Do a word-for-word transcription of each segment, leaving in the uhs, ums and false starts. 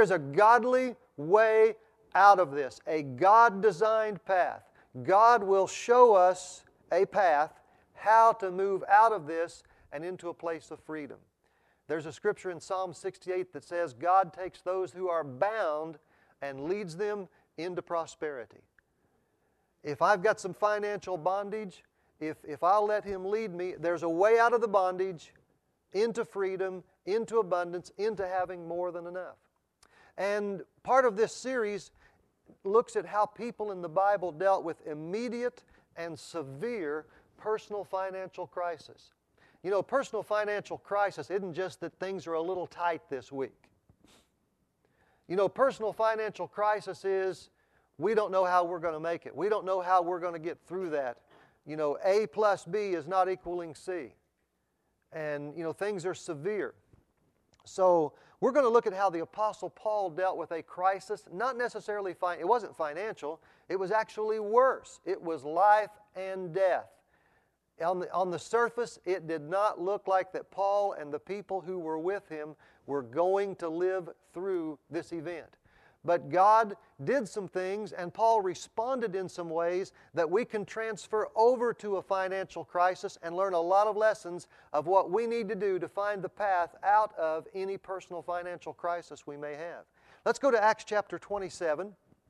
There's a godly way out of this, a God-designed path. God will show us a path how to move out of this and into a place of freedom. There's a scripture in Psalm sixty-eight that says, God takes those who are bound and leads them into prosperity. If I've got some financial bondage, if, if I'll let Him lead me, there's a way out of the bondage, into freedom, into abundance, into having more than enough. And part of this series looks at how people in the Bible dealt with immediate and severe personal financial crisis. You know, personal financial crisis isn't just that things are a little tight this week. You know, personal financial crisis is we don't know how we're going to make it. We don't know how we're going to get through that. You know, A plus B is not equaling C. And, you know, things are severe. So we're going to look at how the Apostle Paul dealt with a crisis, not necessarily, fi- it wasn't financial, it was actually worse. It was life and death. On the, on the surface, it did not look like that Paul and the people who were with him were going to live through this event. But God did some things, and Paul responded in some ways that we can transfer over to a financial crisis and learn a lot of lessons of what we need to do to find the path out of any personal financial crisis we may have. Let's go to Acts chapter twenty-seven.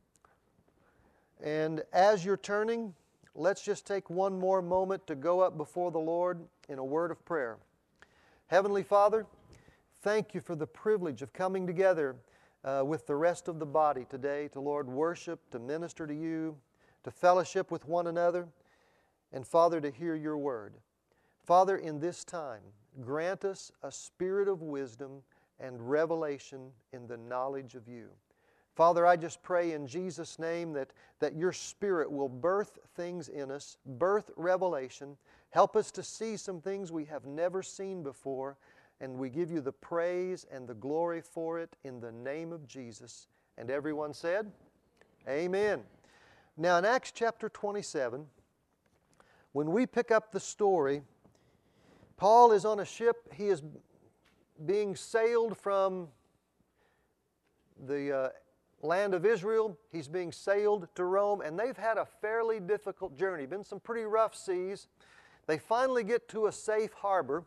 And as you're turning, let's just take one more moment to go up before the Lord in a word of prayer. Heavenly Father, thank you for the privilege of coming together uh, with the rest of the body today to, Lord, worship, to minister to you, to fellowship with one another, and, Father, to hear your word. Father, in this time, grant us a spirit of wisdom and revelation in the knowledge of you. Father, I just pray in Jesus' name that, that your Spirit will birth things in us, birth revelation, help us to see some things we have never seen before, and we give you the praise and the glory for it in the name of Jesus. And everyone said, Amen. Now in Acts chapter twenty-seven, when we pick up the story, Paul is on a ship. He is being sailed from the uh, land of Israel. He's being sailed to Rome, and they've had a fairly difficult journey. Been some pretty rough seas. They finally get to a safe harbor.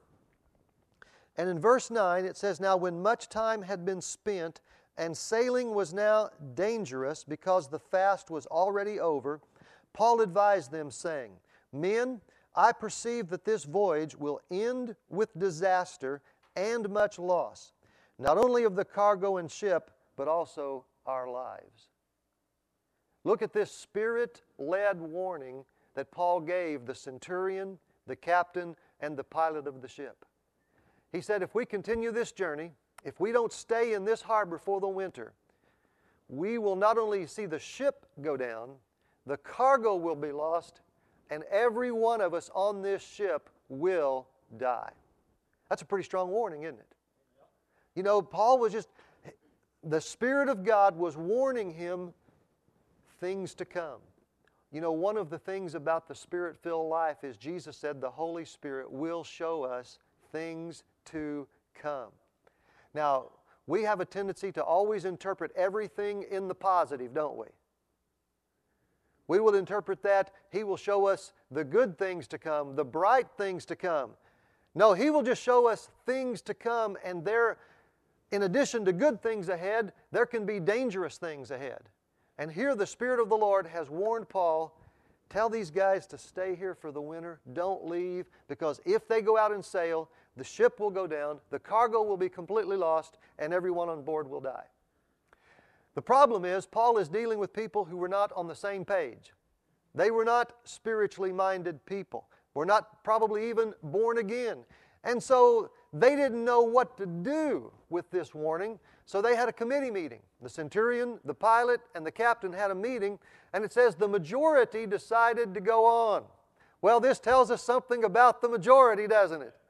And in verse nine it says, Now when much time had been spent, and sailing was now dangerous because the fast was already over, Paul advised them, saying, Men, I perceive that this voyage will end with disaster and much loss, not only of the cargo and ship, but also our lives. Look at this Spirit-led warning that Paul gave the centurion, the captain, and the pilot of the ship. He said, if we continue this journey, if we don't stay in this harbor for the winter, we will not only see the ship go down, the cargo will be lost, and every one of us on this ship will die. That's a pretty strong warning, isn't it? You know, Paul was just, the Spirit of God was warning him things to come. You know, one of the things about the Spirit-filled life is Jesus said the Holy Spirit will show us things to come. Now, we have a tendency to always interpret everything in the positive, don't we? We will interpret that He will show us the good things to come, the bright things to come. No, He will just show us things to come, and there, in addition to good things ahead, there can be dangerous things ahead. And here the Spirit of the Lord has warned Paul, tell these guys to stay here for the winter, don't leave, because if they go out and sail, the ship will go down, the cargo will be completely lost, and everyone on board will die. The problem is, Paul is dealing with people who were not on the same page. They were not spiritually minded people, were not probably even born again. And so they didn't know what to do with this warning, so they had a committee meeting. The centurion, the pilot, and the captain had a meeting, and it says the majority decided to go on. Well, this tells us something about the majority, doesn't it?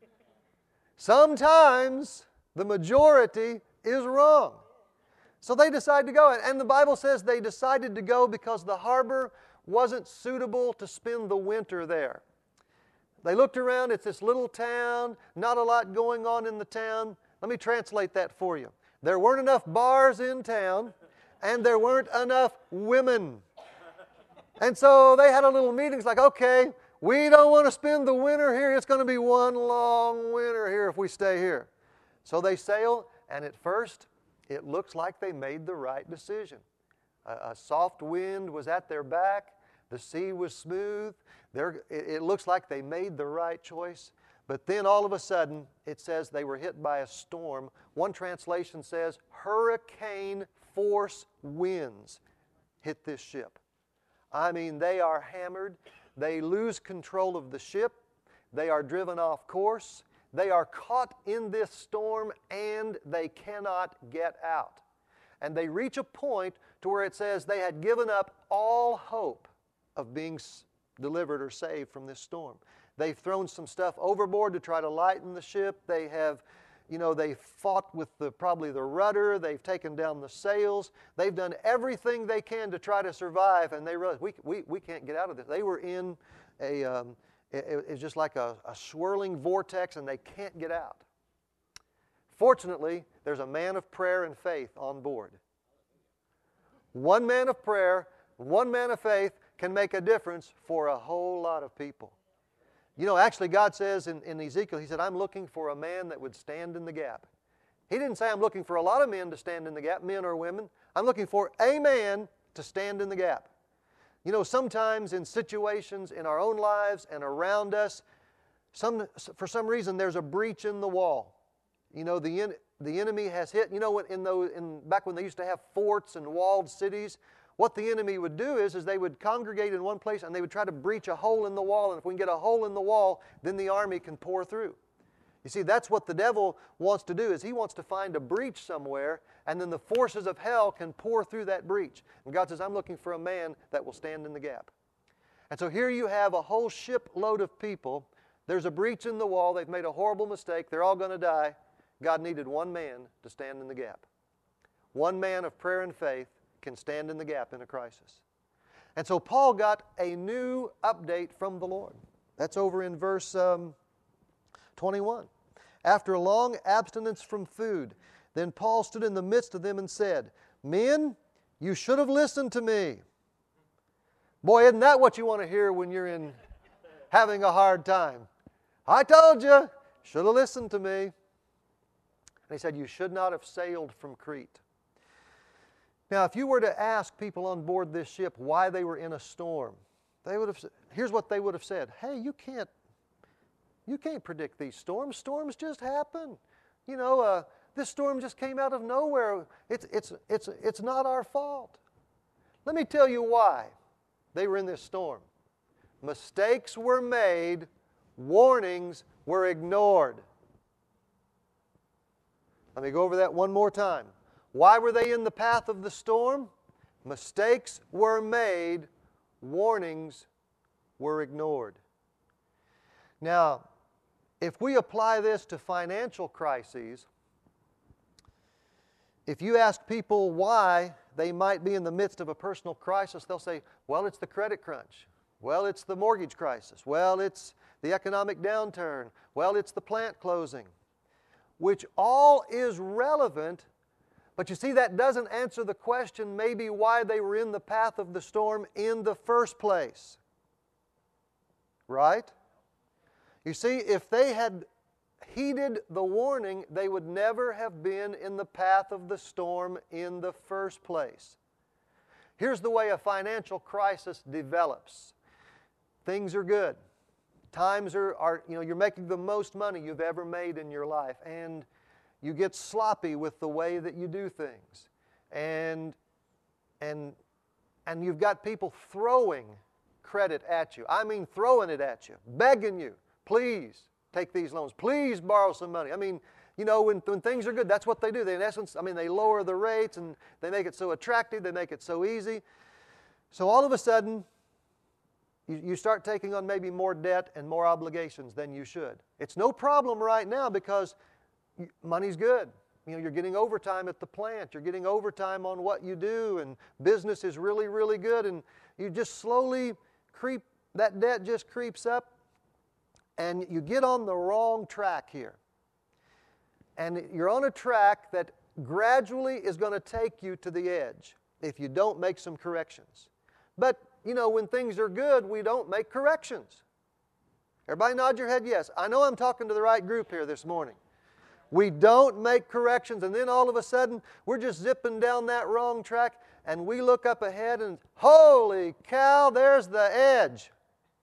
Sometimes the majority is wrong. So they decided to go, and the Bible says they decided to go because the harbor wasn't suitable to spend the winter there. They looked around, it's this little town, not a lot going on in the town. Let me translate that for you. There weren't enough bars in town, and there weren't enough women. And so they had a little meeting. It's like, okay, we don't want to spend the winter here. It's going to be one long winter here if we stay here. So they sail, and at first, it looks like they made the right decision. A, a soft wind was at their back. The sea was smooth. It, it looks like they made the right choice. But then all of a sudden, it says they were hit by a storm. One translation says hurricane force winds hit this ship. I mean, they are hammered. They lose control of the ship. They are driven off course. They are caught in this storm, and they cannot get out. And they reach a point to where it says they had given up all hope of being delivered or saved from this storm. They've thrown some stuff overboard to try to lighten the ship. They have, you know, they fought with the probably the rudder. They've taken down the sails. They've done everything they can to try to survive, and they realize we we, we can't get out of this. They were in a um, it, it's just like a, a swirling vortex, and they can't get out. Fortunately, there's a man of prayer and faith on board. One man of prayer, one man of faith can make a difference for a whole lot of people. You know, actually God says in, in Ezekiel, He said, I'm looking for a man that would stand in the gap. He didn't say I'm looking for a lot of men to stand in the gap, men or women. I'm looking for a man to stand in the gap. You know, sometimes in situations in our own lives and around us, some, for some reason there's a breach in the wall. You know, the, en- the enemy has hit, you know, in those, in, back when they used to have forts and walled cities, what the enemy would do is, is they would congregate in one place and they would try to breach a hole in the wall. And if we can get a hole in the wall, then the army can pour through. You see, that's what the devil wants to do, is he wants to find a breach somewhere, and then the forces of hell can pour through that breach. And God says, I'm looking for a man that will stand in the gap. And so here you have a whole shipload of people. There's a breach in the wall. They've made a horrible mistake. They're all going to die. God needed one man to stand in the gap. One man of prayer and faith can stand in the gap in a crisis. And so Paul got a new update from the Lord. That's over in verse um, twenty-one. After a long abstinence from food, then Paul stood in the midst of them and said, Men, you should have listened to me. Boy, isn't that what you want to hear when you're in having a hard time? I told you, should have listened to me. And he said, you should not have sailed from Crete. Now, if you were to ask people on board this ship why they were in a storm, they would have. Here's what they would have said: Hey, you can't, you can't predict these storms. Storms just happen. You know, uh, this storm just came out of nowhere. It's it's it's it's not our fault. Let me tell you why they were in this storm. Mistakes were made. Warnings were ignored. Let me go over that one more time. Why were they in the path of the storm? Mistakes were made. Warnings were ignored. Now, if we apply this to financial crises, if you ask people why they might be in the midst of a personal crisis, they'll say, well, it's the credit crunch. Well, it's the mortgage crisis. Well, it's the economic downturn. Well, it's the plant closing, which all is relevant. But you see, that doesn't answer the question maybe why they were in the path of the storm in the first place. Right? You see, if they had heeded the warning, they would never have been in the path of the storm in the first place. Here's the way a financial crisis develops. Things are good. Times are, are you know, you're making the most money you've ever made in your life, and you get sloppy with the way that you do things. And, and, and you've got people throwing credit at you. I mean throwing it at you, begging you, please take these loans, please borrow some money. I mean, you know, when, when things are good, that's what they do. They, in essence, I mean, they lower the rates and they make it so attractive, they make it so easy. So all of a sudden, you, you start taking on maybe more debt and more obligations than you should. It's no problem right now because money's good. You know, you're getting overtime at the plant. You're getting overtime on what you do, and business is really, really good. And you just slowly creep, that debt just creeps up, and you get on the wrong track here. And you're on a track that gradually is going to take you to the edge if you don't make some corrections. But, you know, when things are good, we don't make corrections. Everybody nod your head yes. I know I'm talking to the right group here this morning. We don't make corrections, and then all of a sudden, we're just zipping down that wrong track, and we look up ahead and, holy cow, there's the edge.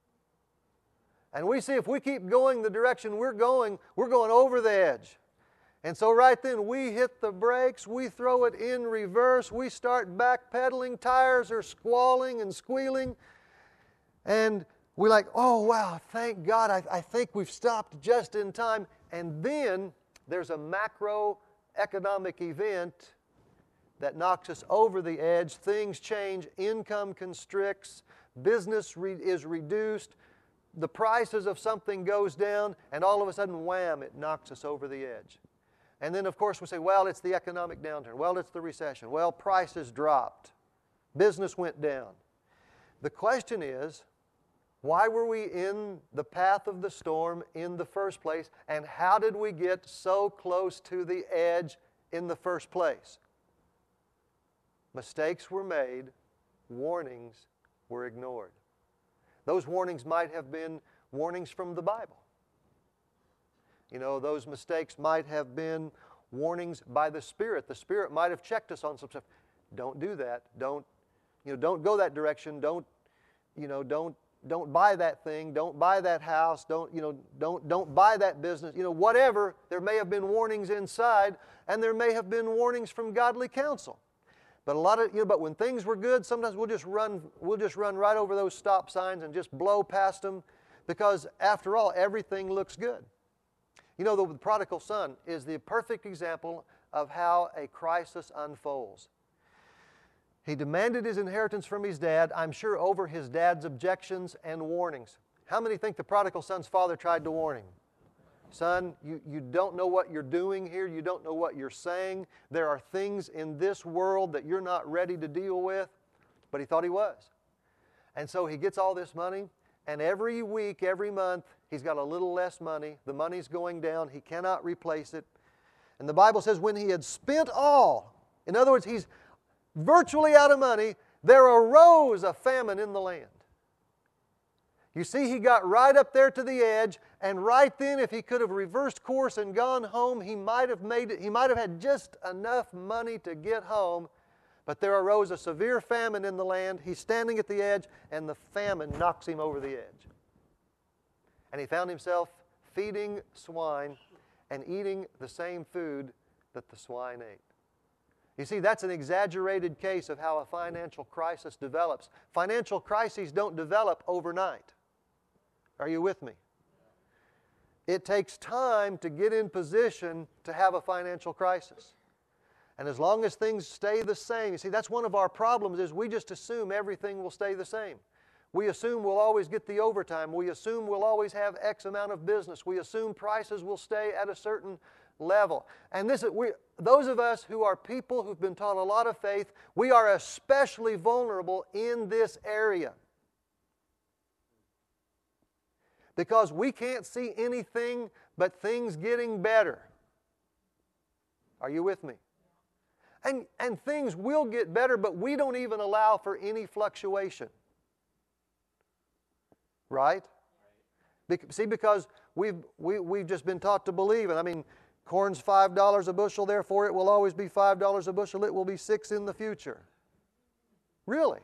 And we see if we keep going the direction we're going, we're going over the edge. And so right then, we hit the brakes, we throw it in reverse, we start backpedaling, tires are squalling and squealing, and we're like, oh, wow, thank God, I, I think we've stopped just in time. And then there's a macroeconomic event that knocks us over the edge. Things change, income constricts, business re- is reduced, the prices of something goes down, and all of a sudden, wham, it knocks us over the edge. And then, of course, we say, well, it's the economic downturn. Well, it's the recession. Well, prices dropped. Business went down. The question is, why were we in the path of the storm in the first place, and how did we get so close to the edge in the first place? Mistakes were made, warnings were ignored. Those warnings might have been warnings from the Bible. You know, those mistakes might have been warnings by the Spirit. The Spirit might have checked us on some stuff. Don't do that. Don't, you know, don't go that direction. Don't, you know, don't Don't buy that thing, don't buy that house, don't, you know, don't, don't buy that business, you know, whatever. There may have been warnings inside, and there may have been warnings from godly counsel. But a lot of, you know, but when things were good, sometimes we'll just run, we'll just run right over those stop signs and just blow past them, because after all, everything looks good. You know, the prodigal son is the perfect example of how a crisis unfolds. He demanded his inheritance from his dad, I'm sure over his dad's objections and warnings. How many think the prodigal son's father tried to warn him? Son, you, you don't know what you're doing here. You don't know what you're saying. There are things in this world that you're not ready to deal with. But he thought he was. And so he gets all this money, and every week, every month, he's got a little less money. The money's going down. He cannot replace it. And the Bible says when he had spent all, in other words, he's virtually out of money, there arose a famine in the land. You see, he got right up there to the edge, and right then, if he could have reversed course and gone home, he might have made it, he might have had just enough money to get home, but there arose a severe famine in the land. He's standing at the edge, and the famine knocks him over the edge. And he found himself feeding swine and eating the same food that the swine ate. You see, that's an exaggerated case of how a financial crisis develops. Financial crises don't develop overnight. Are you with me? It takes time to get in position to have a financial crisis. And as long as things stay the same, you see, that's one of our problems is we just assume everything will stay the same. We assume we'll always get the overtime. We assume we'll always have X amount of business. We assume prices will stay at a certain level. And this is, we, those of us who are people who've been taught a lot of faith, we are especially vulnerable in this area. Because we can't see anything but things getting better. Are you with me? And, and things will get better, but we don't even allow for any fluctuation. Right? Be- see, because we've, we, we've just been taught to believe, and I mean, corn's five dollars a bushel, therefore it will always be five dollars a bushel. It will be six in the future. Really?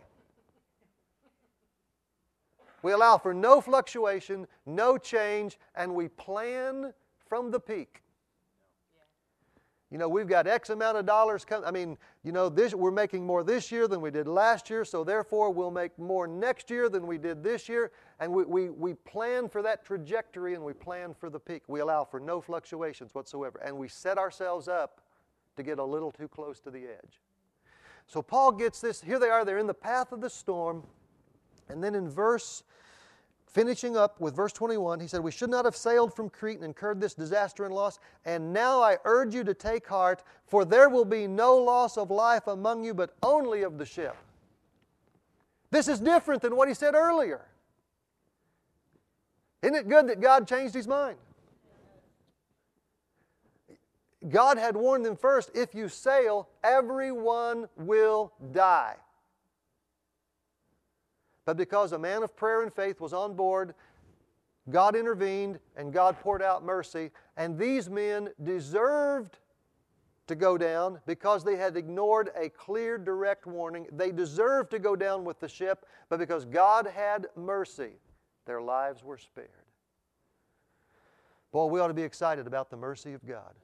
We allow for no fluctuation, no change, and we plan from the peak. You know, we've got X amount of dollars coming. I mean, you know, this, we're making more this year than we did last year, so therefore we'll make more next year than we did this year. And we, we, we plan for that trajectory and we plan for the peak. We allow for no fluctuations whatsoever. And we set ourselves up to get a little too close to the edge. So Paul gets this. Here they are. They're in the path of the storm. And then in verse, finishing up with verse twenty-one, he said, we should not have sailed from Crete and incurred this disaster and loss. And now I urge you to take heart, for there will be no loss of life among you, but only of the ship. This is different than what he said earlier. Isn't it good that God changed his mind? God had warned them first, if you sail, everyone will die. But because a man of prayer and faith was on board, God intervened and God poured out mercy. And these men deserved to go down because they had ignored a clear, direct warning. They deserved to go down with the ship, but because God had mercy, their lives were spared. Boy, we ought to be excited about the mercy of God.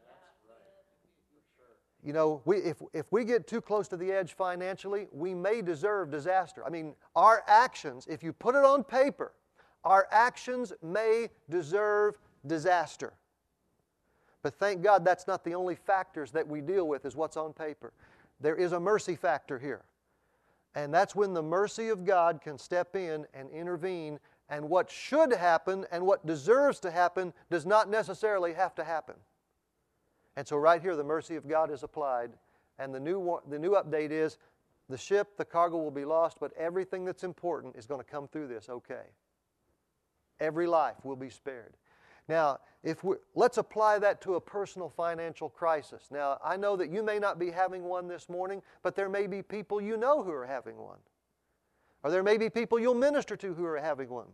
You know, we, if, if we get too close to the edge financially, we may deserve disaster. I mean, our actions, if you put it on paper, our actions may deserve disaster. But thank God that's not the only factors that we deal with is what's on paper. There is a mercy factor here. And that's when the mercy of God can step in and intervene, and what should happen and what deserves to happen does not necessarily have to happen. And so right here, the mercy of God is applied. And the new, the new update is the ship, the cargo will be lost, but everything that's important is going to come through this okay. Every life will be spared. Now, if we, let's apply that to a personal financial crisis. Now, I know that you may not be having one this morning, but there may be people you know who are having one. Or there may be people you'll minister to who are having one.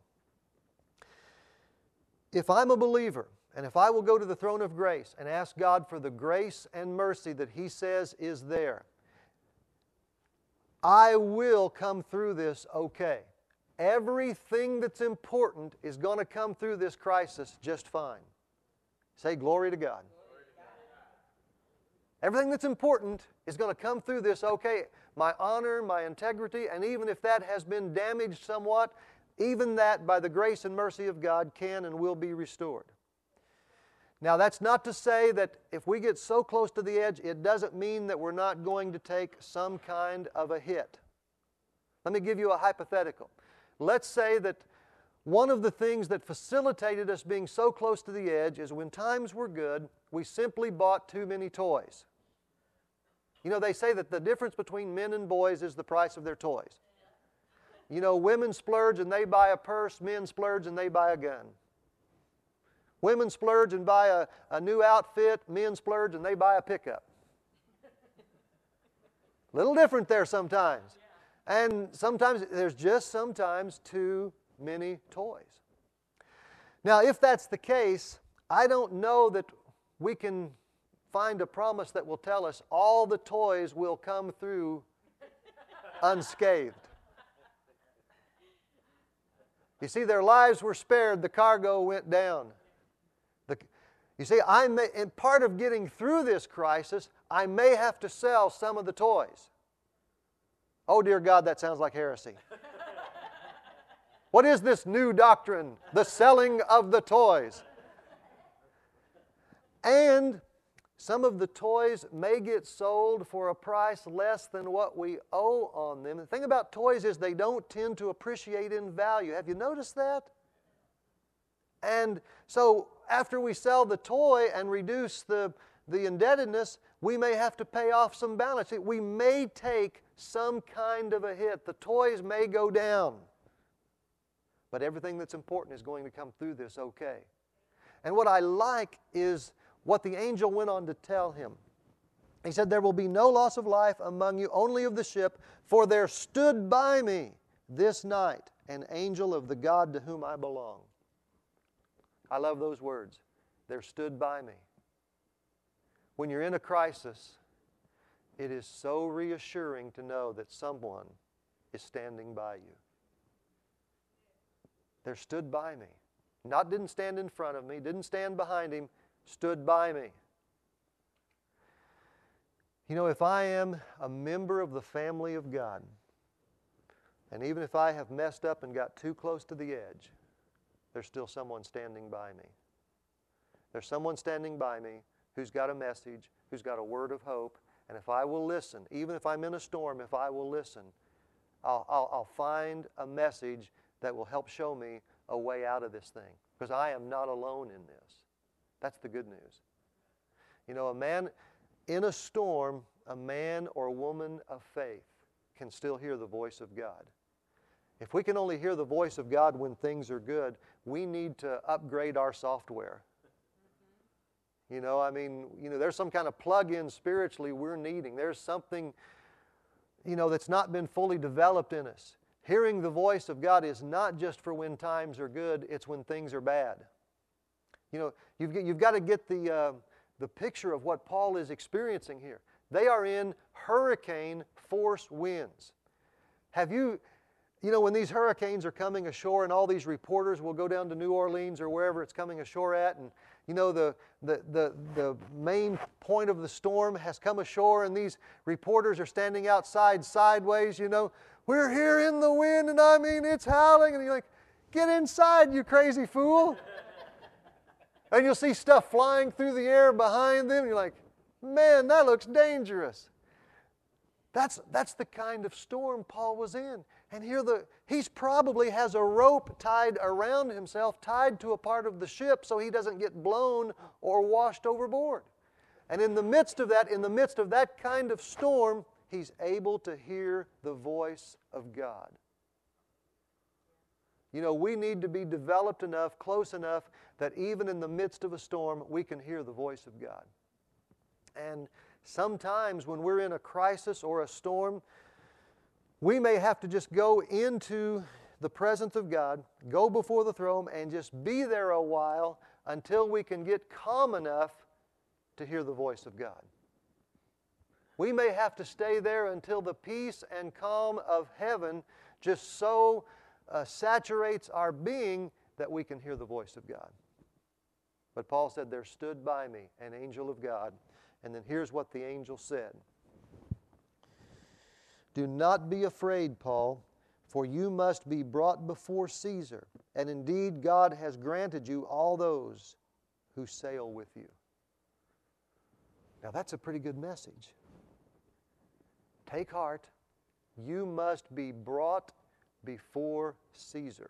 If I'm a believer, and if I will go to the throne of grace and ask God for the grace and mercy that He says is there, I will come through this okay. Everything that's important is going to come through this crisis just fine. Say glory to God. Everything that's important is going to come through this okay. My honor, my integrity, and even if that has been damaged somewhat, even that by the grace and mercy of God can and will be restored. Now, that's not to say that if we get so close to the edge, it doesn't mean that we're not going to take some kind of a hit. Let me give you a hypothetical. Let's say that one of the things that facilitated us being so close to the edge is when times were good, we simply bought too many toys. You know, they say that the difference between men and boys is the price of their toys. You know, women splurge and they buy a purse, men splurge and they buy a gun. Women splurge and buy a, a new outfit, men splurge and they buy a pickup. Little different there sometimes. And sometimes there's just sometimes too many toys. Now, if that's the case, I don't know that we can find a promise that will tell us all the toys will come through unscathed. You see, their lives were spared, the cargo went down. The, you see, I may, in part of getting through this crisis, I may have to sell some of the toys. Oh, dear God, that sounds like heresy. What is this new doctrine? The selling of the toys. And some of the toys may get sold for a price less than what we owe on them. The thing about toys is they don't tend to appreciate in value. Have you noticed that? And so after we sell the toy and reduce the, the indebtedness, we may have to pay off some balance. We may take some kind of a hit. The toys may go down. But everything that's important is going to come through this okay. And what I like is what the angel went on to tell him. He said, there will be no loss of life among you, only of the ship, for there stood by me this night an angel of the God to whom I belong. I love those words. There stood by me. When you're in a crisis, it is so reassuring to know that someone is standing by you. There stood by me. Not didn't stand in front of me, didn't stand behind him, stood by me. You know, if I am a member of the family of God, and even if I have messed up and got too close to the edge, there's still someone standing by me. There's someone standing by me who's got a message, who's got a word of hope, and if I will listen, even if I'm in a storm, if I will listen, I'll, I'll, I'll find a message that will help show me a way out of this thing, because I am not alone in this. That's the good news. You know, a man in a storm, a man or woman of faith can still hear the voice of God. If we can only hear the voice of God when things are good, we need to upgrade our software. You know, I mean, you know, there's some kind of plug-in spiritually we're needing. There's something, you know, that's not been fully developed in us. Hearing the voice of God is not just for when times are good, it's when things are bad. You know, you've, you've got to get the, uh, the picture of what Paul is experiencing here. They are in hurricane force winds. Have you, you know, when these hurricanes are coming ashore and all these reporters will go down to New Orleans or wherever it's coming ashore at, and you know, the, the, the, the main point of the storm has come ashore and these reporters are standing outside sideways, you know, we're here in the wind and I mean it's howling, and you're like, get inside, you crazy fool. And you'll see stuff flying through the air behind them. You're like, man, that looks dangerous. That's, that's the kind of storm Paul was in. And here the, he's probably has a rope tied around himself, tied to a part of the ship so he doesn't get blown or washed overboard. And in the midst of that, in the midst of that kind of storm, he's able to hear the voice of God. You know, we need to be developed enough, close enough, that even in the midst of a storm, we can hear the voice of God. And sometimes when we're in a crisis or a storm, we may have to just go into the presence of God, go before the throne, and just be there a while until we can get calm enough to hear the voice of God. We may have to stay there until the peace and calm of heaven just so uh, saturates our being that we can hear the voice of God. But Paul said, there stood by me an angel of God. And then here's what the angel said. Do not be afraid, Paul, for you must be brought before Caesar. And indeed, God has granted you all those who sail with you. Now that's a pretty good message. Take heart. You must be brought before Caesar.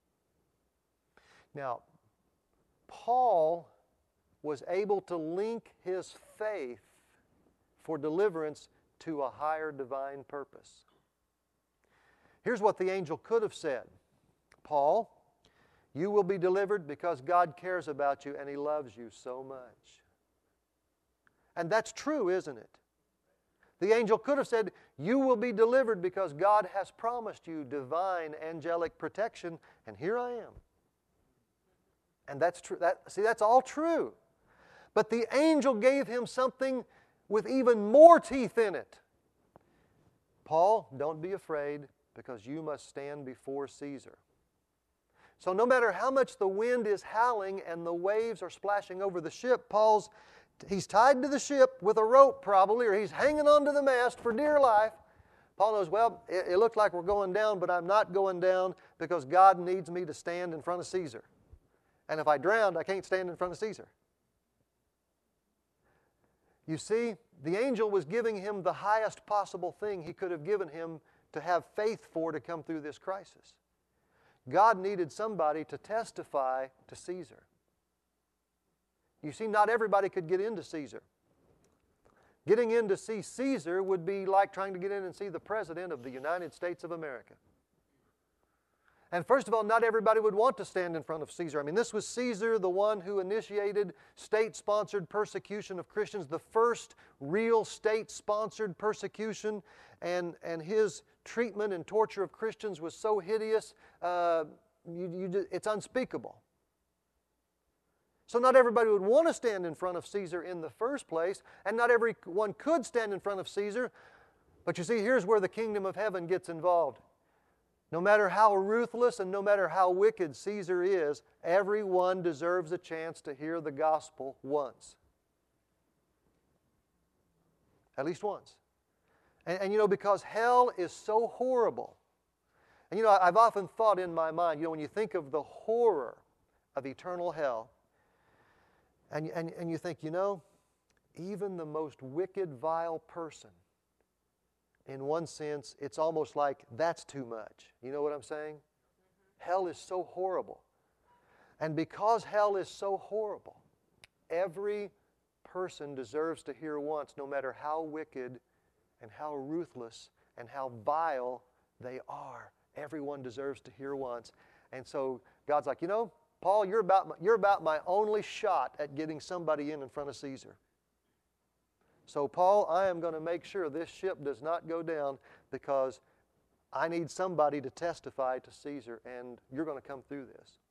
Now, Paul was able to link his faith for deliverance to a higher divine purpose. Here's what the angel could have said. Paul, you will be delivered because God cares about you and He loves you so much. And that's true, isn't it? The angel could have said, you will be delivered because God has promised you divine angelic protection, and here I am. And that's true. That, see, that's all true. But the angel gave him something with even more teeth in it. Paul, don't be afraid because you must stand before Caesar. So no matter how much the wind is howling and the waves are splashing over the ship, Paul's He's tied to the ship with a rope probably, or he's hanging onto the mast for dear life. Paul knows, well, it, it looks like we're going down, but I'm not going down because God needs me to stand in front of Caesar. And if I drown, I can't stand in front of Caesar. You see, the angel was giving him the highest possible thing he could have given him to have faith for to come through this crisis. God needed somebody to testify to Caesar. You see, not everybody could get into Caesar. Getting in to see Caesar would be like trying to get in and see the President of the United States of America. And first of all, not everybody would want to stand in front of Caesar. I mean, this was Caesar, the one who initiated state-sponsored persecution of Christians, the first real state-sponsored persecution, and, and his treatment and torture of Christians was so hideous, uh, you, you, it's unspeakable. So not everybody would want to stand in front of Caesar in the first place, and not everyone could stand in front of Caesar. But you see, here's where the kingdom of heaven gets involved. No matter how ruthless and no matter how wicked Caesar is, everyone deserves a chance to hear the gospel once. At least once. And, and you know, because hell is so horrible. And you know, I've often thought in my mind, you know, when you think of the horror of eternal hell, And, and, and you think, you know, even the most wicked, vile person, in one sense, it's almost like that's too much. You know what I'm saying? Mm-hmm. Hell is so horrible. And because hell is so horrible, every person deserves to hear once, no matter how wicked and how ruthless and how vile they are. Everyone deserves to hear once. And so God's like, you know, Paul, you're about my, you're about my only shot at getting somebody in in front of Caesar. So Paul, I am going to make sure this ship does not go down because I need somebody to testify to Caesar, and you're going to come through this.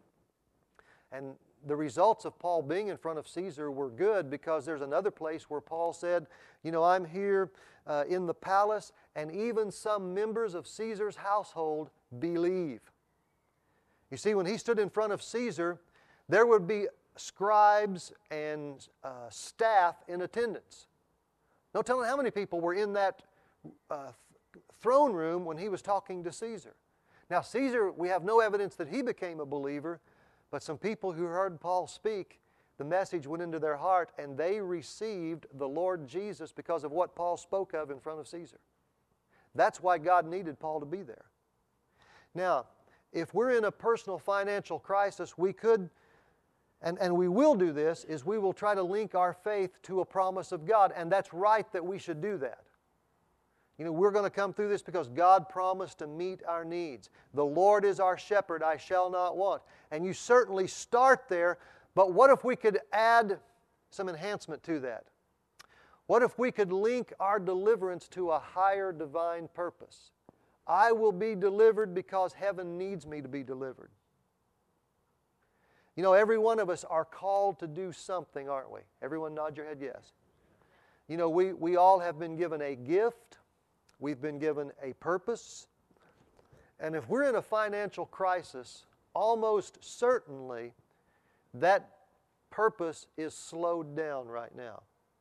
And the results of Paul being in front of Caesar were good because there's another place where Paul said, you know, I'm here uh, in the palace, and even some members of Caesar's household believe. You see, when he stood in front of Caesar, there would be scribes and uh, staff in attendance. No telling how many people were in that uh, throne room when he was talking to Caesar. Now, Caesar, we have no evidence that he became a believer, but some people who heard Paul speak, the message went into their heart, and they received the Lord Jesus because of what Paul spoke of in front of Caesar. That's why God needed Paul to be there. Now, if we're in a personal financial crisis, we could, and, and we will do this, is we will try to link our faith to a promise of God, and that's right that we should do that. You know, we're going to come through this because God promised to meet our needs. The Lord is our shepherd, I shall not want. And you certainly start there, but what if we could add some enhancement to that? What if we could link our deliverance to a higher divine purpose? I will be delivered because heaven needs me to be delivered. You know, every one of us are called to do something, aren't we? Everyone nod your head yes. You know, we, we all have been given a gift. We've been given a purpose. And if we're in a financial crisis, almost certainly that purpose is slowed down right now,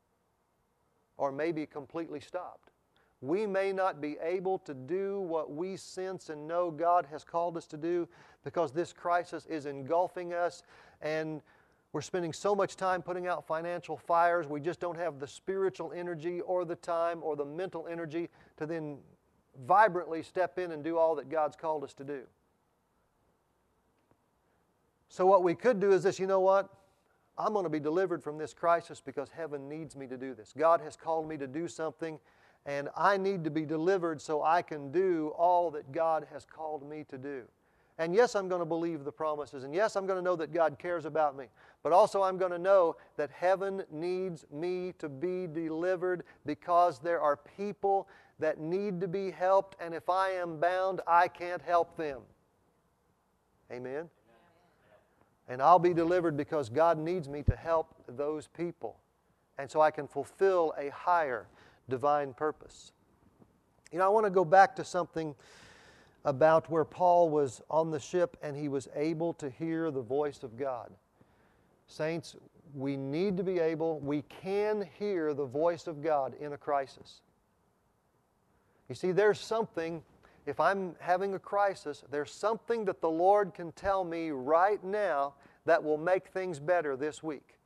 or maybe completely stopped. We may not be able to do what we sense and know God has called us to do because this crisis is engulfing us, and we're spending so much time putting out financial fires, we just don't have the spiritual energy or the time or the mental energy to then vibrantly step in and do all that God's called us to do. So what we could do is this, you know what? I'm going to be delivered from this crisis because heaven needs me to do this. God has called me to do something, and I need to be delivered so I can do all that God has called me to do. And yes, I'm going to believe the promises, and yes, I'm going to know that God cares about me. But also I'm going to know that heaven needs me to be delivered because there are people that need to be helped, and if I am bound, I can't help them. Amen? And I'll be delivered because God needs me to help those people. And so I can fulfill a higher divine purpose. You know, I want to go back to something about where Paul was on the ship and he was able to hear the voice of God. Saints, we need to be able, we can hear the voice of God in a crisis. You see, there's something, if I'm having a crisis, there's something that the Lord can tell me right now that will make things better this week.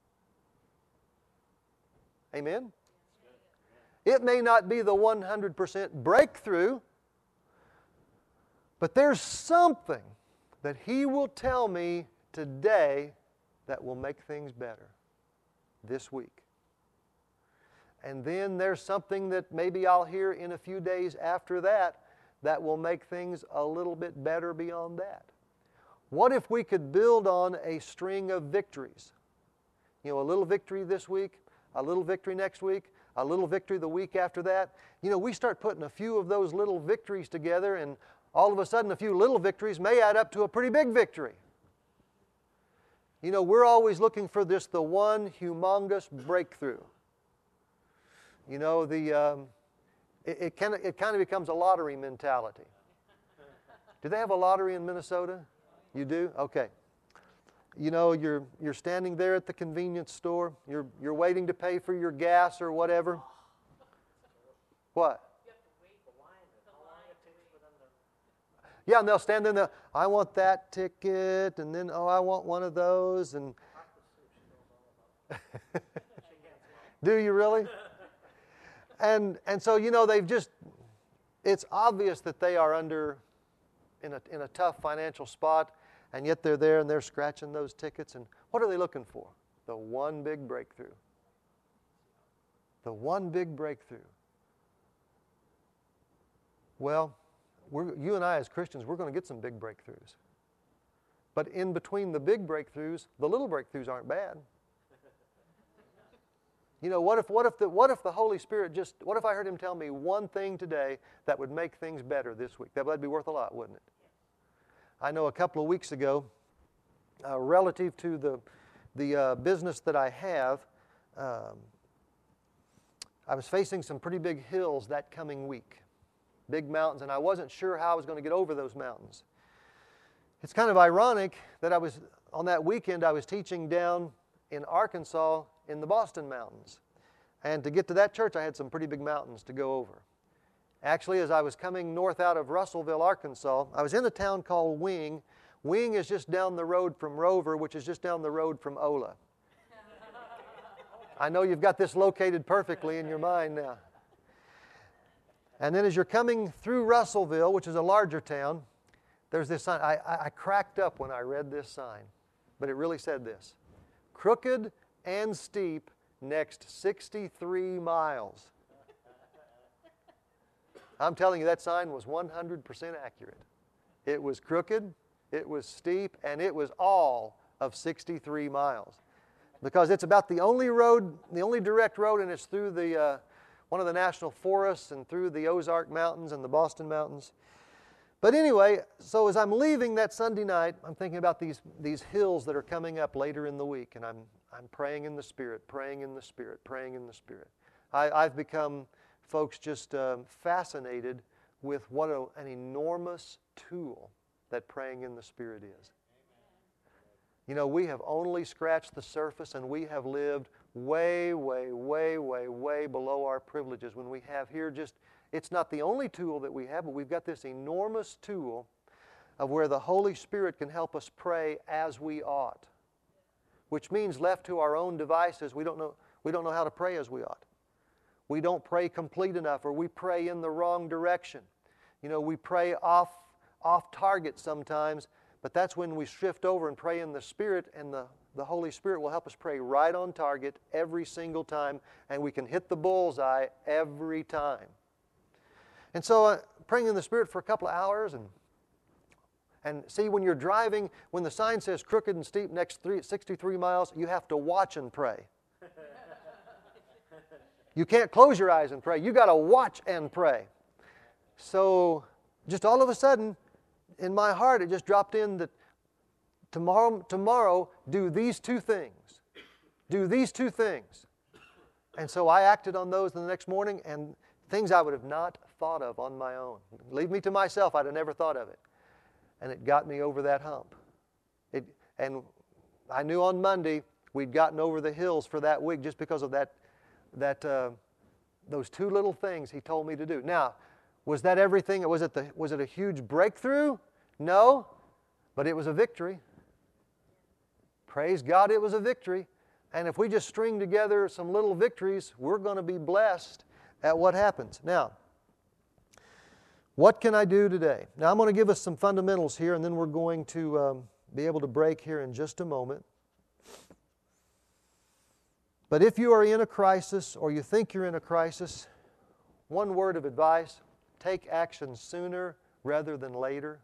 Amen? It may not be the one hundred percent breakthrough, but there's something that He will tell me today that will make things better this week. And then there's something that maybe I'll hear in a few days after that that will make things a little bit better beyond that. What if we could build on a string of victories? You know, a little victory this week, a little victory next week, a little victory the week after that. You know, we start putting a few of those little victories together, and all of a sudden a few little victories may add up to a pretty big victory. You know, we're always looking for this, the one humongous breakthrough. You know, the um, it, it, can, it kind of becomes a lottery mentality. Do they have a lottery in Minnesota? You do? Okay. You know, you're, you're standing there at the convenience store. You're, you're waiting to pay for your gas or whatever. What? Yeah, and they'll stand there and they'll, I want that ticket, and then, oh, I want one of those. And do you really? And and so, you know, they've just, it's obvious that they are under, in a, in a tough financial spot, and yet they're there and they're scratching those tickets. And what are they looking for? The one big breakthrough. The one big breakthrough. Well, we're, you and I as Christians, we're going to get some big breakthroughs. But in between the big breakthroughs, the little breakthroughs aren't bad. You know, what if, what if, the, what if the Holy Spirit just, what if I heard Him tell me one thing today that would make things better this week? That would be worth a lot, wouldn't it? I know a couple of weeks ago, uh, relative to the, the uh, business that I have, um, I was facing some pretty big hills that coming week. Big mountains, and I wasn't sure how I was going to get over those mountains. It's kind of ironic that I was, on that weekend, I was teaching down in Arkansas in the Boston Mountains. And to get to that church, I had some pretty big mountains to go over. Actually, as I was coming north out of Russellville, Arkansas, I was in a town called Wing. Wing is just down the road from Rover, which is just down the road from Ola. I know you've got this located perfectly in your mind now. And then as you're coming through Russellville, which is a larger town, there's this sign. I, I, I cracked up when I read this sign, but it really said this: crooked and steep next sixty-three miles. I'm telling you, that sign was one hundred percent accurate. It was crooked, it was steep, and it was all of sixty-three miles. Because it's about the only road, the only direct road, and it's through the uh, one of the national forests and through the Ozark Mountains and the Boston Mountains. But anyway, so as I'm leaving that Sunday night, I'm thinking about these, these hills that are coming up later in the week, and I'm, I'm praying in the Spirit, praying in the Spirit, praying in the Spirit. I, I've become, folks, just um, fascinated with what a, an enormous tool that praying in the Spirit is. You know, we have only scratched the surface, and we have lived way, way, way, way, way below our privileges when we have here just, it's not the only tool that we have, but we've got this enormous tool of where the Holy Spirit can help us pray as we ought, which means left to our own devices, we don't know, we don't know how to pray as we ought. We don't pray complete enough, or we pray in the wrong direction. You know, we pray off, off target sometimes, but that's when we shift over and pray in the Spirit, and the, the Holy Spirit will help us pray right on target every single time, and we can hit the bullseye every time. And so uh, praying in the Spirit for a couple of hours, and and see, when you're driving, when the sign says crooked and steep next three, sixty-three miles, you have to watch and pray. You can't close your eyes and pray. You got to watch and pray. So just all of a sudden, in my heart, it just dropped in that tomorrow, tomorrow, do these two things. Do these two things. And so I acted on those the next morning, and things I would have not thought of on my own. Leave me to myself, I'd have never thought of it. And it got me over that hump. It, and I knew on Monday we'd gotten over the hills for that week just because of that, that uh, those two little things He told me to do. Now, was that everything? Was it, the, was it a huge breakthrough? No, but it was a victory. Praise God, it was a victory. And if we just string together some little victories, we're going to be blessed at what happens. Now, what can I do today? Now, I'm going to give us some fundamentals here, and then we're going to um, be able to break here in just a moment. But if you are in a crisis, or you think you're in a crisis, one word of advice: take action sooner rather than later.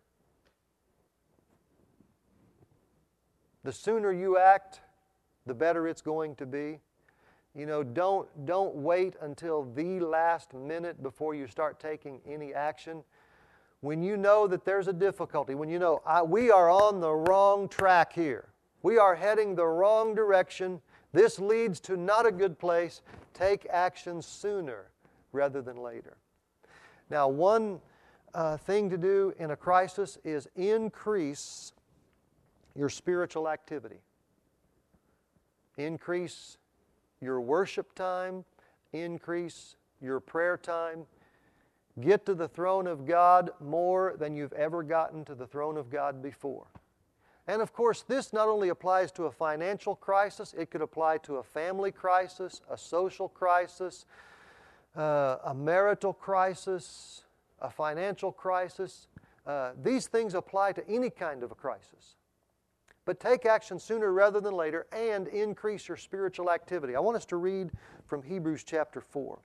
The sooner you act, the better it's going to be. You know, don't, don't wait until the last minute before you start taking any action. When you know that there's a difficulty, when you know I, we are on the wrong track here, we are heading the wrong direction, this leads to not a good place, take action sooner rather than later. Now, one uh, thing to do in a crisis is increase your spiritual activity. Increase your worship time, increase your prayer time. Get to the throne of God more than you've ever gotten to the throne of God before. And of course, this not only applies to a financial crisis, it could apply to a family crisis, a social crisis, uh, a marital crisis, a financial crisis. Uh, these things apply to any kind of a crisis. But take action sooner rather than later, and increase your spiritual activity. I want us to read from Hebrews chapter four.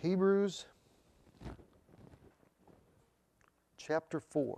Hebrews chapter four.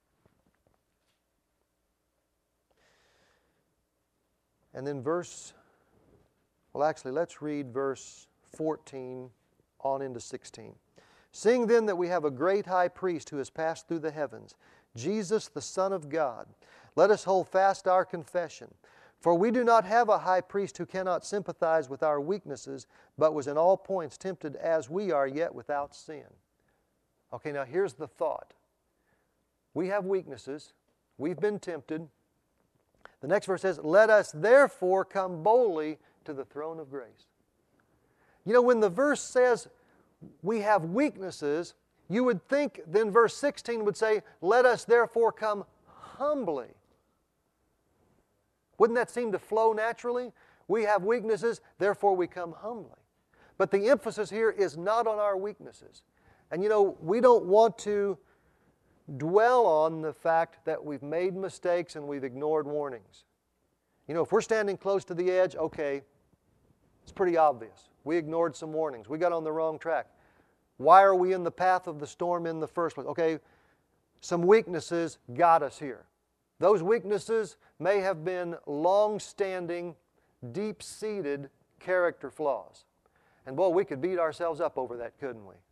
And then verse, well actually let's read verse fourteen on into sixteen. Seeing then that we have a great high priest who has passed through the heavens, Jesus the Son of God, let us hold fast our confession. For we do not have a high priest who cannot sympathize with our weaknesses, but was in all points tempted as we are, yet without sin. Okay, now here's the thought. We have weaknesses. We've been tempted. The next verse says, let us therefore come boldly to the throne of grace. You know, when the verse says we have weaknesses, you would think then verse sixteen would say, let us therefore come humbly. Wouldn't that seem to flow naturally? We have weaknesses, therefore we come humbly. But the emphasis here is not on our weaknesses. And you know, we don't want to dwell on the fact that we've made mistakes and we've ignored warnings. You know, if we're standing close to the edge, okay, it's pretty obvious. We ignored some warnings. We got on the wrong track. Why are we in the path of the storm in the first place? Okay, some weaknesses got us here. Those weaknesses may have been long-standing, deep-seated character flaws. And boy, we could beat ourselves up over that, couldn't we?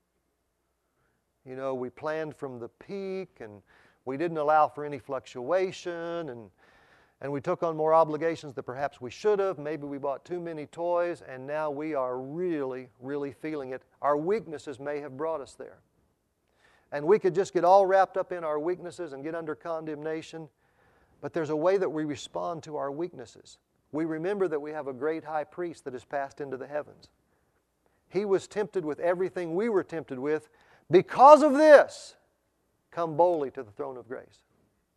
You know, we planned from the peak, and we didn't allow for any fluctuation, and, and we took on more obligations than perhaps we should have. Maybe we bought too many toys, and now we are really, really feeling it. Our weaknesses may have brought us there. And we could just get all wrapped up in our weaknesses and get under condemnation. But there's a way that we respond to our weaknesses. We remember that we have a great high priest that has passed into the heavens. He was tempted with everything we were tempted with. Because of this, come boldly to the throne of grace.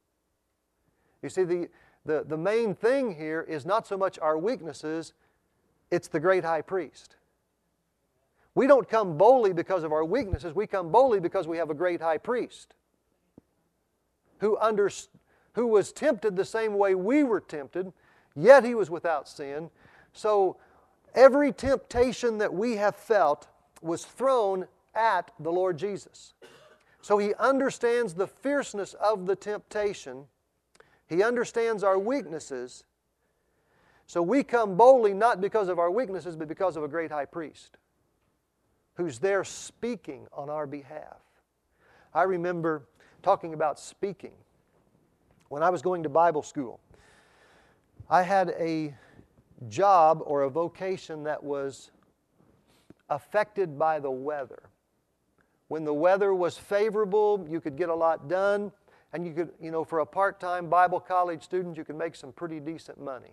You see, the, the, the main thing here is not so much our weaknesses, it's the great high priest. We don't come boldly because of our weaknesses. We come boldly because we have a great high priest who, under, who was tempted the same way we were tempted, yet He was without sin. So every temptation that we have felt was thrown at the Lord Jesus. So He understands the fierceness of the temptation. He understands our weaknesses. So we come boldly not because of our weaknesses, but because of a great high priest who's there speaking on our behalf. I remember talking about speaking. When I was going to Bible school, I had a job or a vocation that was affected by the weather. When the weather was favorable, you could get a lot done, and you could, you know, for a part-time Bible college student, you could make some pretty decent money.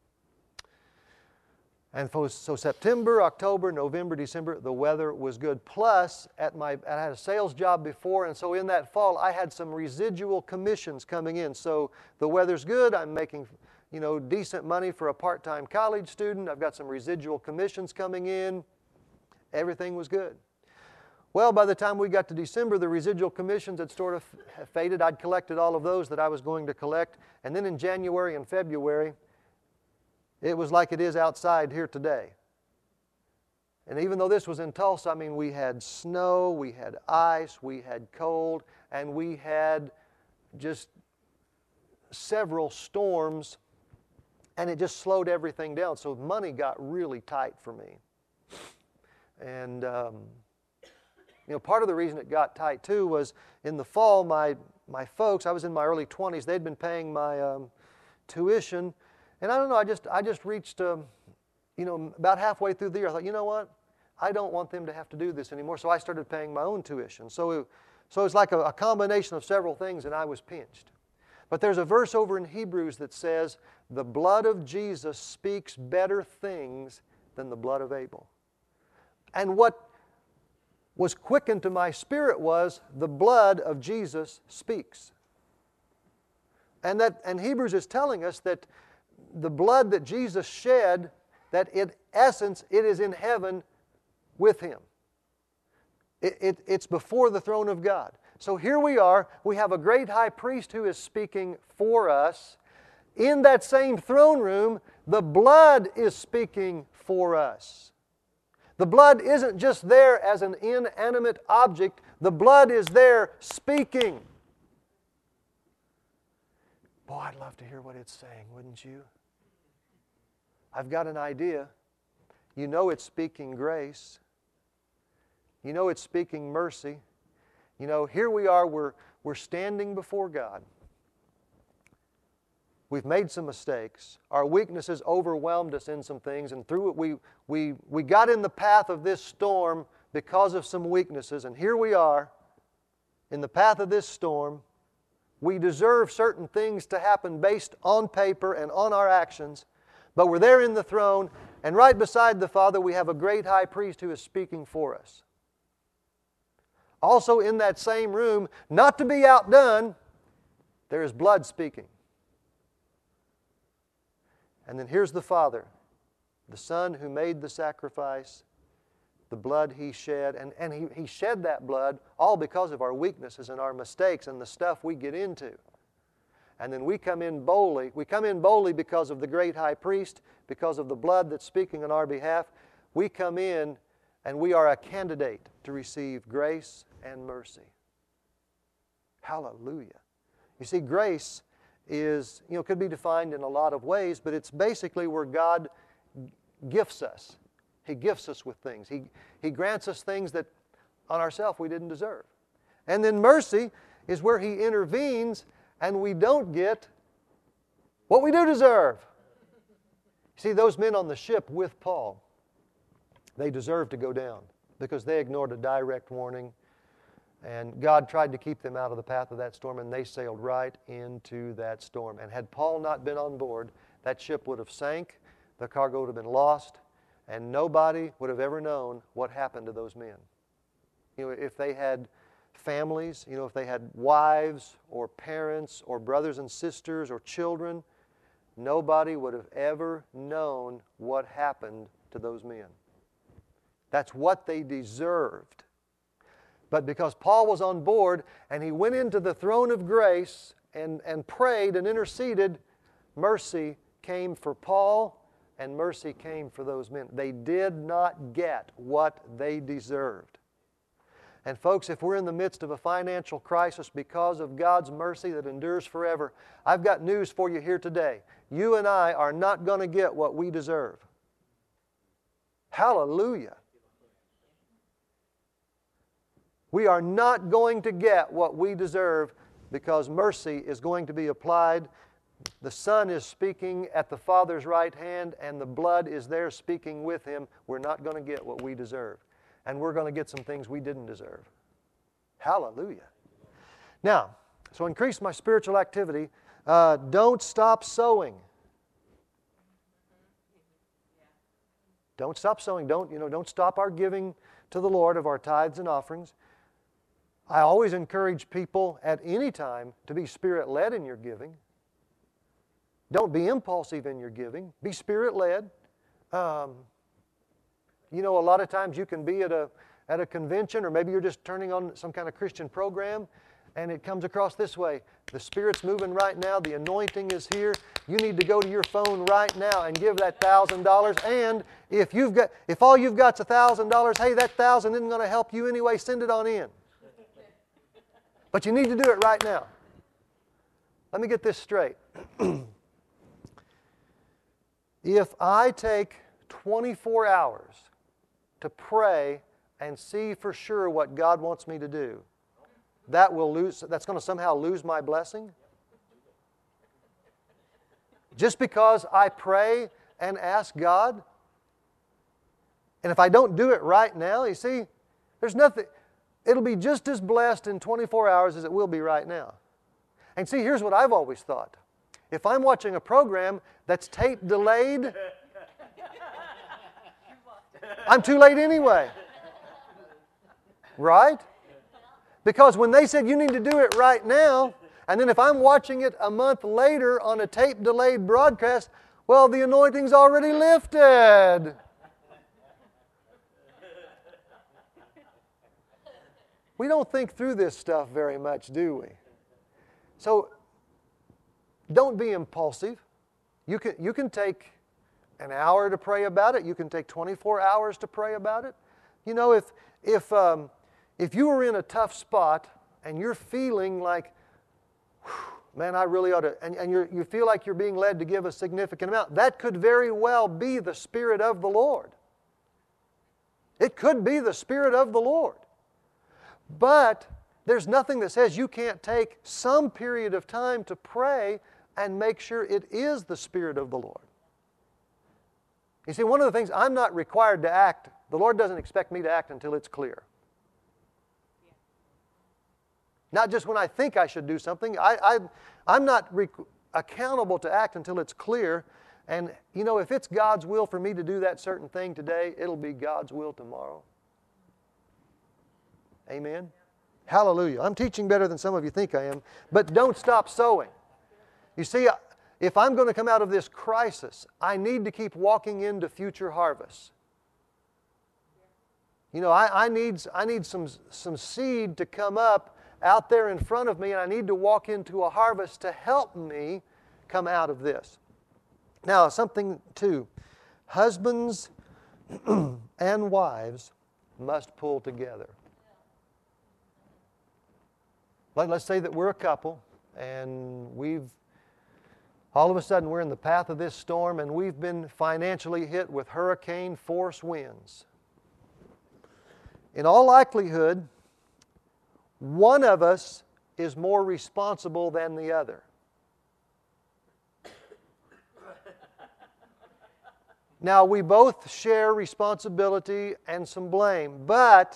And so September, October, November, December, the weather was good. Plus, at my, I had a sales job before, and so in that fall, I had some residual commissions coming in. So the weather's good. I'm making, you know, decent money for a part-time college student. I've got some residual commissions coming in. Everything was good. Well, by the time we got to December, the residual commissions had sort of faded. I'd collected all of those that I was going to collect. And then in January and February, it was like it is outside here today. And even though this was in Tulsa, I mean, we had snow, we had ice, we had cold, and we had just several storms, and it just slowed everything down. So money got really tight for me. And, um, you know, part of the reason it got tight, too, was in the fall, my, my folks, I was in my early twenties, they'd been paying my um, tuition. And I don't know, I just I just reached, um, you know, about halfway through the year, I thought, you know what? I don't want them to have to do this anymore. So I started paying my own tuition. So it, so it's like a, a combination of several things, and I was pinched. But there's a verse over in Hebrews that says, the blood of Jesus speaks better things than the blood of Abel. And what was quickened to my spirit was, the blood of Jesus speaks. And that and Hebrews is telling us that the blood that Jesus shed, that in essence it is in heaven with Him. It, it, it's before the throne of God. So here we are, we have a great high priest who is speaking for us. In that same throne room, the blood is speaking for us. The blood isn't just there as an inanimate object. The blood is there speaking. Boy, I'd love to hear what it's saying, wouldn't you? I've got an idea. You know it's speaking grace. You know it's speaking mercy. You know, here we are, we're, we're standing before God. We've made some mistakes. Our weaknesses overwhelmed us in some things, and through it we, we, we got in the path of this storm because of some weaknesses, and here we are in the path of this storm. We deserve certain things to happen based on paper and on our actions, but we're there in the throne, and right beside the Father we have a great high priest who is speaking for us. Also in that same room, not to be outdone, there is blood speaking. And then here's the Father, the Son who made the sacrifice, the blood He shed, and, and he, he shed that blood all because of our weaknesses and our mistakes and the stuff we get into. And then we come in boldly. We come in boldly because of the great high priest, because of the blood that's speaking on our behalf. We come in and we are a candidate to receive grace and mercy. Hallelujah. You see, grace is, you know, could be defined in a lot of ways, but it's basically where God gifts us. He gifts us with things. He, he grants us things that on ourselves we didn't deserve. And then mercy is where He intervenes and we don't get what we do deserve. See, those men on the ship with Paul, they deserved to go down because they ignored a direct warning. And God tried to keep them out of the path of that storm, and they sailed right into that storm. And had Paul not been on board, that ship would have sank, the cargo would have been lost, and nobody would have ever known what happened to those men. You know, if they had families, you know, if they had wives or parents or brothers and sisters or children, nobody would have ever known what happened to those men. That's what they deserved. But because Paul was on board and he went into the throne of grace and, and prayed and interceded, mercy came for Paul and mercy came for those men. They did not get what they deserved. And folks, if we're in the midst of a financial crisis because of God's mercy that endures forever, I've got news for you here today. You and I are not going to get what we deserve. Hallelujah. We are not going to get what we deserve because mercy is going to be applied. The Son is speaking at the Father's right hand and the blood is there speaking with Him. We're not going to get what we deserve. And we're going to get some things we didn't deserve. Hallelujah. Now, so increase my spiritual activity. Uh, don't stop sowing. Don't stop sowing. Don't, you know, don't stop our giving to the Lord of our tithes and offerings. I always encourage people at any time to be Spirit-led in your giving. Don't be impulsive in your giving. Be Spirit-led. Um, you know, a lot of times you can be at a, at a convention, or maybe you're just turning on some kind of Christian program, and it comes across this way. The Spirit's moving right now. The anointing is here. You need to go to your phone right now and give that one thousand dollars. And if you've got, if all you've got's one thousand dollars, hey, that one thousand dollars isn't going to help you anyway. Send it on in. But you need to do it right now. Let me get this straight. If I take twenty-four hours to pray and see for sure what God wants me to do, that will lose, that's going to somehow lose my blessing? Just because I pray and ask God? And if I don't do it right now, you see, there's nothing... It'll be just as blessed in twenty-four hours as it will be right now. And see, here's what I've always thought. If I'm watching a program that's tape delayed, I'm too late anyway. Right? Because when they said you need to do it right now, and then if I'm watching it a month later on a tape delayed broadcast, well, the anointing's already lifted. We don't think through this stuff very much, do we? So, don't be impulsive. You can, you can take an hour to pray about it. You can take twenty-four hours to pray about it. You know, if, if, um, if you were in a tough spot and you're feeling like, man, I really ought to, and, and you're, you feel like you're being led to give a significant amount, that could very well be the Spirit of the Lord. It could be the Spirit of the Lord. But there's nothing that says you can't take some period of time to pray and make sure it is the Spirit of the Lord. You see, one of the things, I'm not required to act, the Lord doesn't expect me to act until it's clear. Not just when I think I should do something. I, I, I'm not rec- accountable to act until it's clear. And, you know, if it's God's will for me to do that certain thing today, it'll be God's will tomorrow. Amen? Hallelujah. I'm teaching better than some of you think I am. But don't stop sowing. You see, if I'm going to come out of this crisis, I need to keep walking into future harvests. You know, I, I need, I need some, some seed to come up out there in front of me, and I need to walk into a harvest to help me come out of this. Now, something too. Husbands and wives must pull together. Like, let's say that we're a couple, and we've all of a sudden we're in the path of this storm, and we've been financially hit with hurricane force winds. In all likelihood, one of us is more responsible than the other. Now, we both share responsibility and some blame, but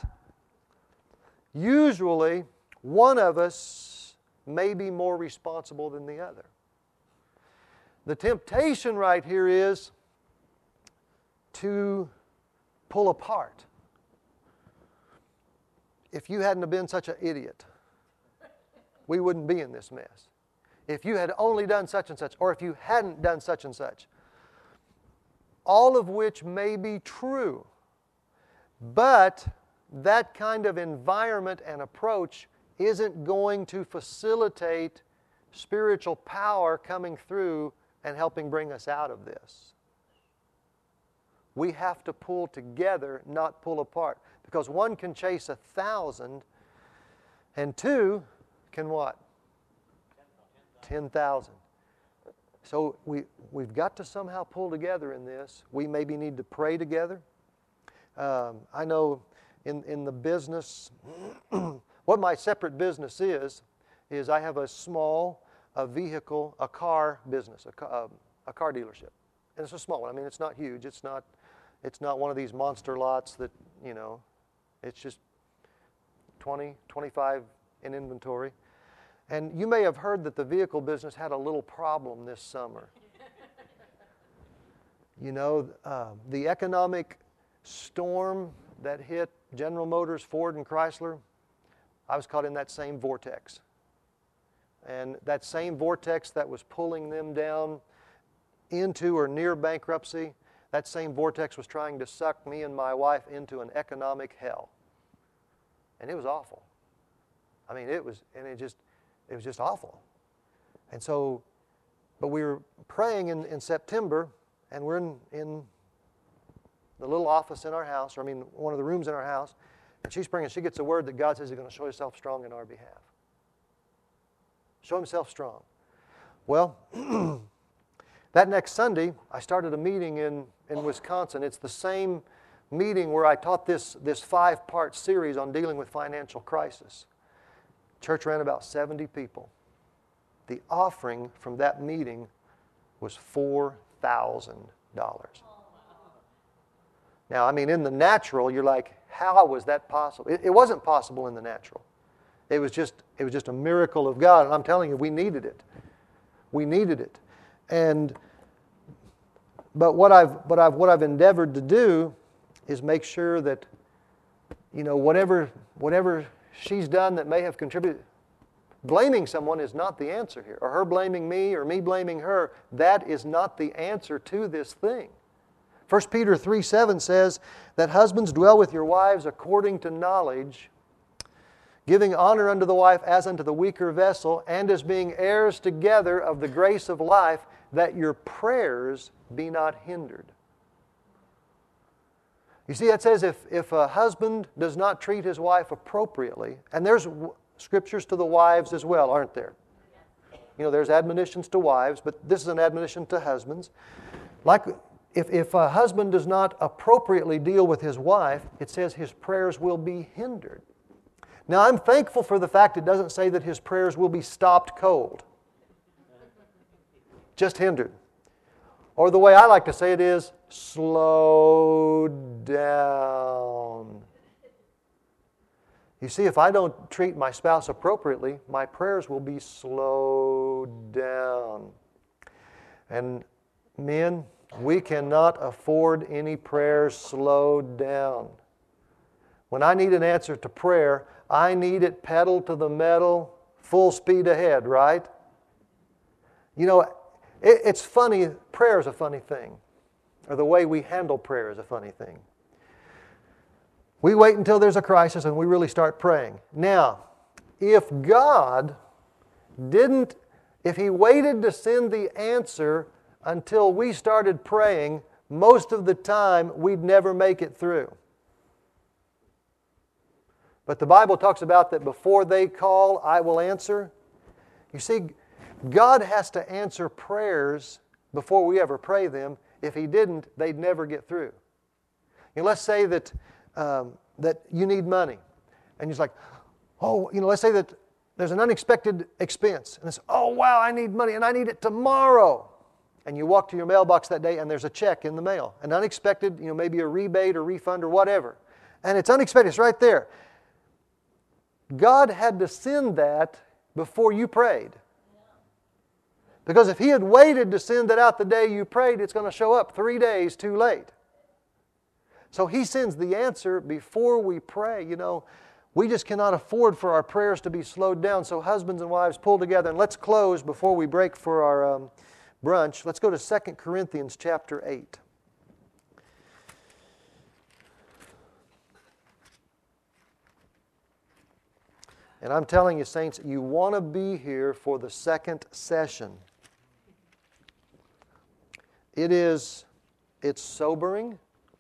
usually one of us may be more responsible than the other. The temptation right here is to pull apart. If you hadn't have been such an idiot, we wouldn't be in this mess. If you had only done such and such, or if you hadn't done such and such, all of which may be true. But that kind of environment and approach isn't going to facilitate spiritual power coming through and helping bring us out of this. We have to pull together, not pull apart. Because one can chase a thousand, and two can what? Ten thousand. So we, we've got to somehow pull together in this. We maybe need to pray together. Um, I know in, in the business, what my separate business is, is I have a small a vehicle, a car business, a, car, a car dealership. And it's a small one. I mean, it's not huge. It's not, it's not one of these monster lots that, you know, it's just twenty, twenty-five in inventory. And you may have heard that the vehicle business had a little problem this summer. You know, uh, the economic storm that hit General Motors, Ford, and Chrysler, I was caught in that same vortex. And that same vortex that was pulling them down into or near bankruptcy, that same vortex was trying to suck me and my wife into an economic hell. And it was awful. I mean, it was, and it just, it was just awful. And so, but we were praying in, in September, and we're in, in the little office in our house, or I mean, one of the rooms in our house, and she's praying, and she gets a word that God says He's going to show Himself strong in our behalf. Show Himself strong. Well, that next Sunday, I started a meeting in, in Wisconsin. It's the same meeting where I taught this, this five-part series on dealing with financial crisis. Church ran about seventy people. The offering from that meeting was four thousand dollars. Now, I mean, in the natural, you're like, how was that possible? It, it wasn't possible in the natural. It was just, it was just a miracle of God. And I'm telling you, we needed it. We needed it. And but what I've but I've what I've endeavored to do is make sure that, you know, whatever whatever she's done that may have contributed, blaming someone is not the answer here. Or her blaming me or me blaming her, that is not the answer to this thing. First Peter three seven says that husbands dwell with your wives according to knowledge, giving honor unto the wife as unto the weaker vessel, and as being heirs together of the grace of life, that your prayers be not hindered. You see, that says if, if a husband does not treat his wife appropriately, and there's w- scriptures to the wives as well, aren't there? You know, there's admonitions to wives, but this is an admonition to husbands. Like, if, if a husband does not appropriately deal with his wife, it says his prayers will be hindered. Now, I'm thankful for the fact it doesn't say that his prayers will be stopped cold. Just hindered. Or the way I like to say it is, slow down. You see, if I don't treat my spouse appropriately, my prayers will be slowed down. And men, we cannot afford any prayers slowed down. When I need an answer to prayer, I need it pedal to the metal, full speed ahead, right? You know, it, it's funny, prayer is a funny thing. Or the way we handle prayer is a funny thing. We wait until there's a crisis and we really start praying. Now, if God didn't, if He waited to send the answer until we started praying, most of the time we'd never make it through. But the Bible talks about that before they call, I will answer. You see, God has to answer prayers before we ever pray them. If He didn't, they'd never get through. You know, let's say that um, that you need money, and you're like, oh, you know, let's say that there's an unexpected expense, and it's, oh wow, I need money, and I need it tomorrow. And you walk to your mailbox that day, and there's a check in the mail, an unexpected, you know, maybe a rebate or refund or whatever, and it's unexpected. It's right there. God had to send that before you prayed. Because if He had waited to send it out the day you prayed, it's going to show up three days too late. So He sends the answer before we pray. You know, we just cannot afford for our prayers to be slowed down. So husbands and wives, pull together. And let's close before we break for our um, brunch. Let's go to Second Corinthians chapter eight. And I'm telling you, saints, you want to be here for the second session. It is, it's sobering.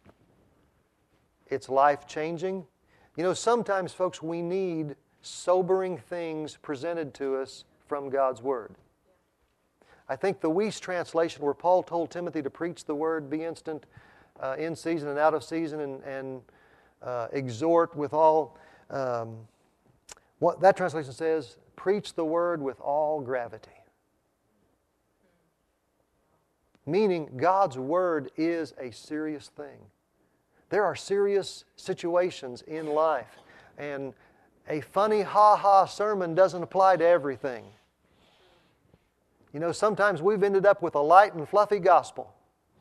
It's life-changing. You know, sometimes, folks, we need sobering things presented to us from God's Word. I think the Weiss translation, where Paul told Timothy to preach the Word, be instant, uh, in season and out of season, and, and uh, exhort with all... Um, What that translation says, preach the Word with all gravity. Meaning, God's Word is a serious thing. There are serious situations in life, and a funny ha-ha sermon doesn't apply to everything. You know, sometimes we've ended up with a light and fluffy gospel,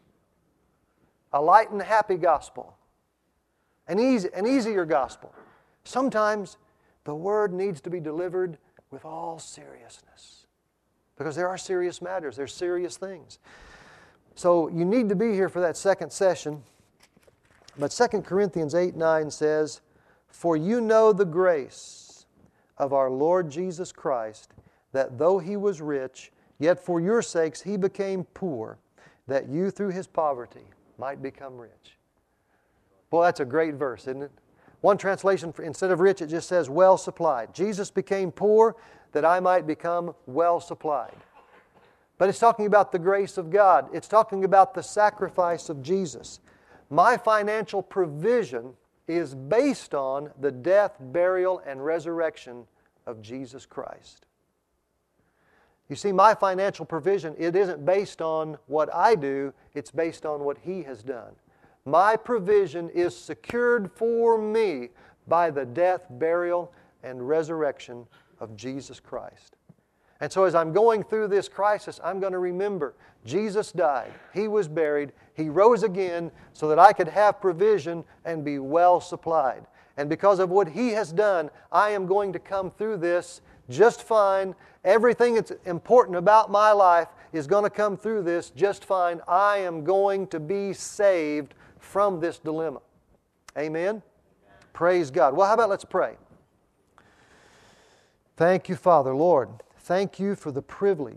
a light and happy gospel, an easy, an easier gospel. Sometimes the Word needs to be delivered with all seriousness. Because there are serious matters. There's serious things. So you need to be here for that second session. But Second Corinthians eight nine says, for you know the grace of our Lord Jesus Christ, that though He was rich, yet for your sakes He became poor, that you through His poverty might become rich. Boy, that's a great verse, isn't it? One translation, instead of rich, it just says well supplied. Jesus became poor that I might become well supplied. But it's talking about the grace of God. It's talking about the sacrifice of Jesus. My financial provision is based on the death, burial, and resurrection of Jesus Christ. You see, my financial provision, it isn't based on what I do, it's based on what He has done. My provision is secured for me by the death, burial, and resurrection of Jesus Christ. And so as I'm going through this crisis, I'm going to remember Jesus died, He was buried, He rose again so that I could have provision and be well supplied. And because of what He has done, I am going to come through this just fine. Everything that's important about my life is going to come through this just fine. I am going to be saved from this dilemma. Amen? Amen? Praise God. Well, how about let's pray. Thank you, Father. Lord, thank you for the privilege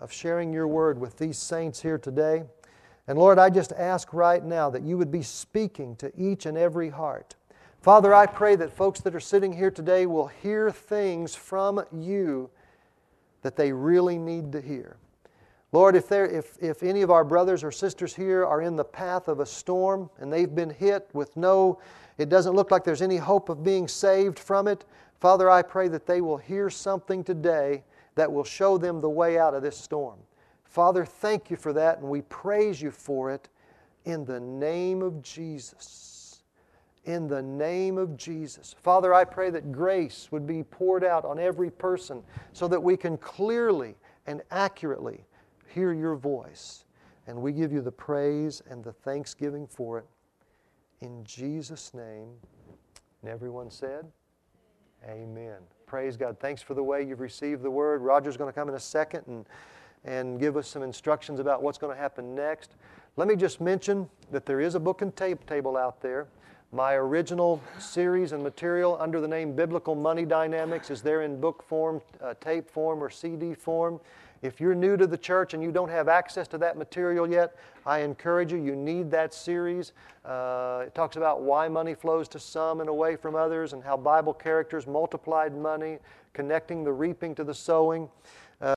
of sharing your word with these saints here today. And Lord, I just ask right now that you would be speaking to each and every heart. Father, I pray that folks that are sitting here today will hear things from you that they really need to hear. Lord, if, there, if, if any of our brothers or sisters here are in the path of a storm and they've been hit with no, it doesn't look like there's any hope of being saved from it, Father, I pray that they will hear something today that will show them the way out of this storm. Father, thank you for that, and we praise you for it in the name of Jesus. In the name of Jesus. Father, I pray that grace would be poured out on every person so that we can clearly and accurately hear your voice. And we give you the praise and the thanksgiving for it. In Jesus' name. And everyone said, amen. Praise God. Thanks for the way you've received the word. Roger's going to come in a second and, and give us some instructions about what's going to happen next. Let me just mention that there is a book and tape table out there. My original series and material under the name Biblical Money Dynamics is there in book form, uh, tape form, or C D form. If you're new to the church and you don't have access to that material yet, I encourage you, you need that series. Uh, it talks about why money flows to some and away from others, and how Bible characters multiplied money, connecting the reaping to the sowing.